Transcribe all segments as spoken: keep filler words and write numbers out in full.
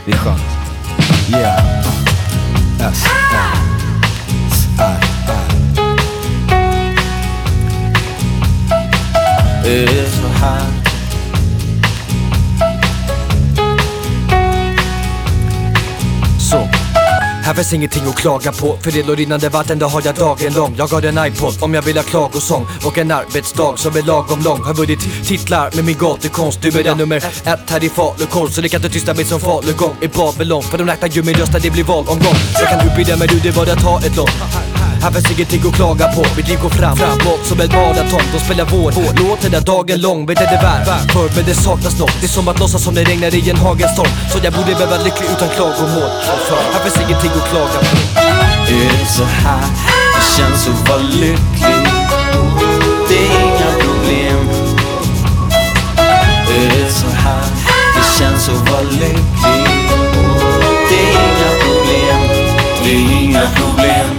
Det är skönt. Yeah. S, R, R, R. Det är så här. Så. Här finns ingenting att klaga på, för det och rinnande vatten, det har jag dagen lång. Jag har en iPod om jag vill ha klagosång och en arbetsdag som är lagom lång. Har vunnit titlar med min gatukonst. Du är den nummer ett här i Falukorn, så det kan inte tysta mig som falugång i Babylon. För de räknar ju min röst när det blir valomgång. Jag kan utbilda mig, du, det bara ta ett lån. Här finns ingenting att klaga på, mitt liv går fram, framåt som ett maraton. De spelar vår låt den där dagen lång, vet det värt för, men det saknas något. Det är som att låtsas som det regnar i en hagelstorm. Så jag borde vara lycklig utan klagomål. Här finns ingenting att klaga på. Är det så här det känns att vara lycklig? Det är inga problem. Är det så här det känns att vara lycklig? Det är inga problem. Det är inga problem.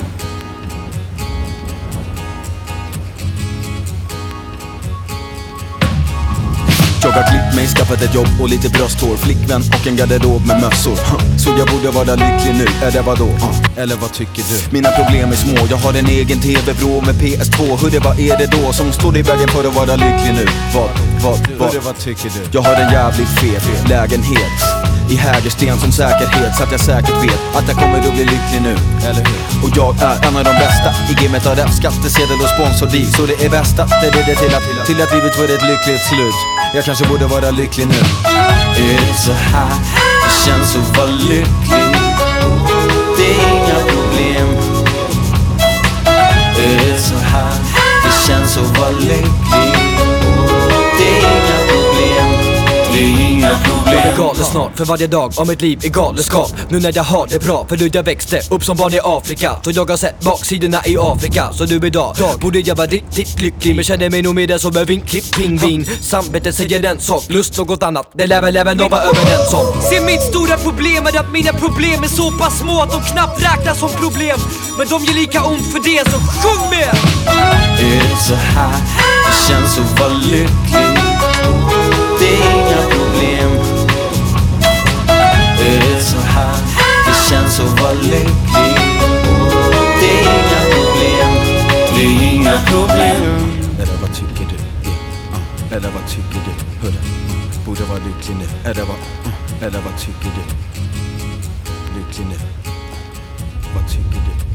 Jag har klippt mig, skaffat ett jobb och lite brösthår, flickvän och en garderob med mössor. Så jag borde vara lycklig nu, är det vadå? Eller vad tycker du? Mina problem är små, jag har en egen tv-vrå med P S två. Hur det, vad är det då som står i vägen för att vara lycklig nu? Vad, vad, vad? Vad tycker du? Jag har en jävligt fet lägenhet i Hägersten som säkerhet, så att jag säkert vet att jag kommer att bli lycklig nu. Eller hur? Och jag är en av de bästa i gamet av rap, skattesedel och sponsordeal. Så det är bästa, det leder till att, till att livet får ett lyckligt slut. Jag kanske borde vara lycklig nu. Är det så här det känns att vara lycklig? Det är inga problem. Är det så här det känns att vara lycklig? Det är inga problem. Det är inga problem. Jag är galen snart, för varje dag av mitt liv är galenskap. Nu när jag har det bra, för du jag växte upp som barn i Afrika. Så jag har sett baksidorna i Afrika. Så du idag, dag borde jag vara riktigt lycklig. Men känner mig nog med det som en vinklipp pingvin. Samvetet säger en sak, lust något annat. Det lär väl även de vara överens om. Se, mitt stora problem är att mina problem är så pass små att de knappt räknas som problem. Men de ger lika ont för det, så sjung med! Är det så här det känns att vara lycklig? Det är inga problem. Är det så här det känns att vara lycklig? Det är inga problem. Det är inga problem. Eller vad tycker du? Yeah. Eller vad tycker du? Hörru, borde vara lycklig nu. Eller vad, eller vad tycker du? Lycklig nu. Vad tycker du?